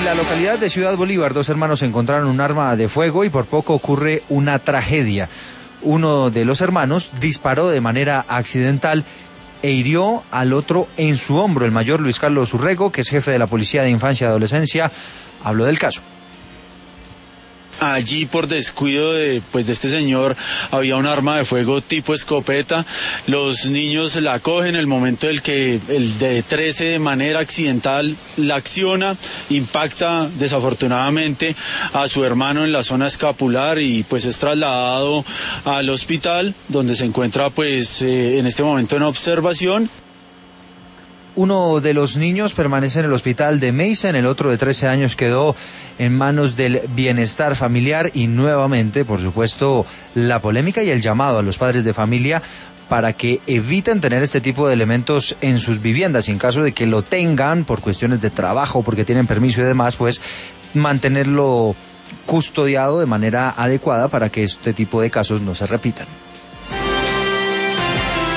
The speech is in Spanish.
la localidad de Ciudad Bolívar, dos hermanos encontraron un arma de fuego y por poco ocurre una tragedia. Uno de los hermanos disparó de manera accidental e hirió al otro en su hombro. El mayor Luis Carlos Urrego, que es jefe de la Policía de Infancia y Adolescencia, habló del caso. Allí, por descuido de este señor, había un arma de fuego tipo escopeta. Los niños la cogen. El momento en que el de 13 de manera accidental la acciona, impacta desafortunadamente a su hermano en la zona escapular y es trasladado al hospital, donde se encuentra en este momento en observación. Uno de los niños permanece en el hospital de Meissen, el otro de 13 años quedó en manos del bienestar familiar y nuevamente, por supuesto, la polémica y el llamado a los padres de familia para que eviten tener este tipo de elementos en sus viviendas y en caso de que lo tengan por cuestiones de trabajo, porque tienen permiso y demás, mantenerlo custodiado de manera adecuada para que este tipo de casos no se repitan.